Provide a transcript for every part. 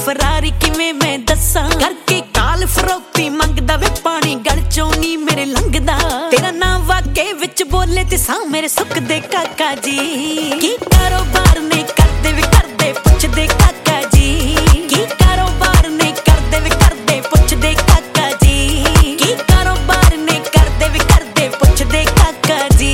Ferrari किवें मैं दस्सां करके काल फरौती मंगदा वे पानी गल चों नी मेरे लंघदा तेरा नाम वाके विच बोले ते सां मेरे सुख दे काका जी की कारोबार ने करदे वे करदे पुछदे काका जी की कारोबार ने करदे वे करदे पुछदे काका जी की कारोबार ने करदे वे करदे पुछदे काका जी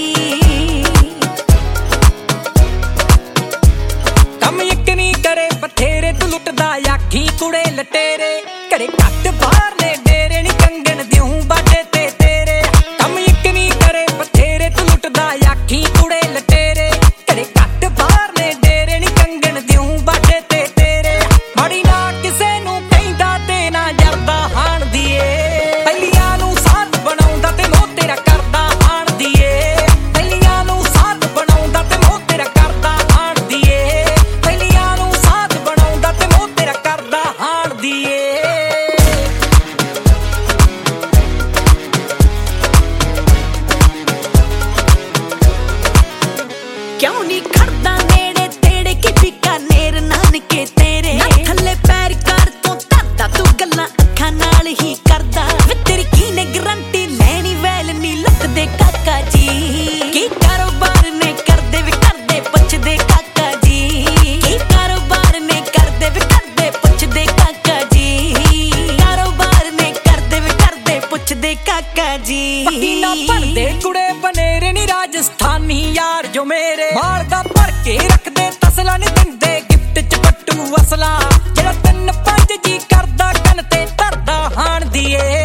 कम इक नहीं करे बथेरे तू लुटदा आखी कुड़े लटेरे घरे घट बाहर ने डेरे नी कंगन दिऊं बाटे ते तेरे कम इक नहीं करे बथेरे तू लुटदा आखी कुड़े लटेरे घरे घट बाहर ने डेरे नी कंगन दिऊं बाटे ते तेरे माड़ी ना किसे नू कहंदा ते ना डरदा हाण दीए पहिलियां नू साथ बनाउंदा ते मोह तेरा करदा हाण दीए पहिलियां नू साथ बनाउंदा ते मोह तेरा करदा हाण दीए पहिलियां नू साथ बनाउंदा ते मोह तेरा करदा हाण दीए क्यों नी खड़दा नेड़े तेड़े की बीकानेर नानके तेरे ना थल्ले पैर कर तों तरदा तू गल्लां अखां नाल ही करदा वे तेरी की ने गारंटी लैनी वैल नी लुकदे काका जी की कारोबार ने करदे वे करदे पुछदे काका जी की कारोबार ने करदे वे करदे पुछदे काका जी कारोबार ने करदे वे करदे पुछदे काका जी पट्टी ना भरदे कुड़े बनेरे नी राजस्थानी यार जो मेरे माल दा भर के रखदे तसला नी दिंदे गिफ्ट च पट्टू असला जेड़ा 3-5 जी करदा कन ते धरदा हाण दीए